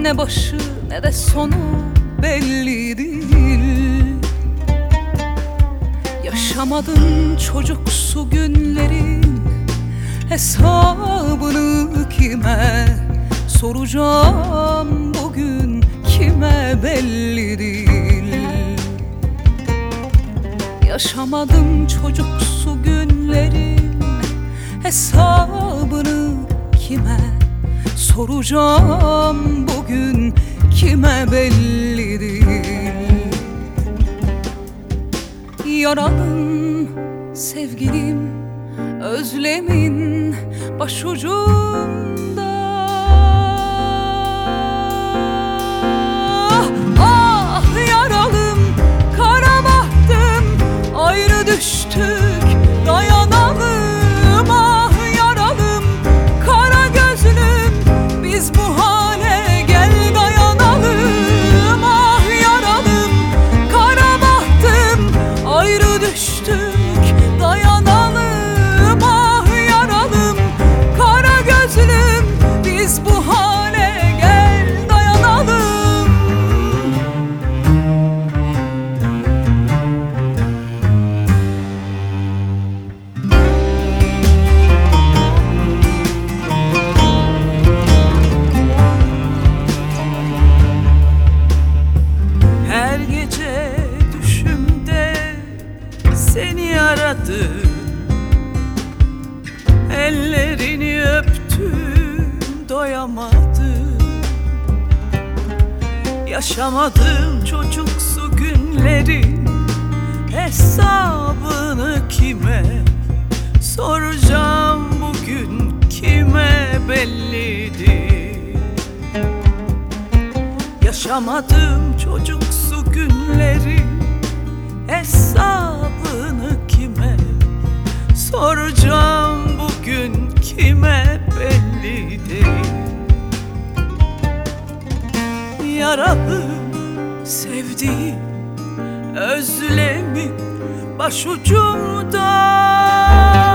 Ne başı ne de sonu belli değil. Yaşamadın çocuksu günlerin hesabını kime soracağım bugün, kime belli değil. Yaşamadım çocuksu günlerin hesabını kime soracağım bugün, kime belli değil. Yaralım sevgilim, özlemin başucumda. Ah yaralım, kara bahtım, ayrı düştük dayanalım. Ah yaralım, kara gözlüm, biz bu hale gel dayanalım. Ah yaralım, kara bahtım, ayrı düştük dayanalım. Ah yaralım, kara gözlüm, biz bu hale gel dayanalım. Her gece düşümde seni aradım, ellerini öptüm, doyamadım. Yaşamadım çocuksu günlerin hesabını kime soracağım bugün, kime belli değil. Yaşamadım çocuksu günlerin hesabını kime soracağım bugün, kime belli değil. Yaralı sevdiğim, özlemin başucumda.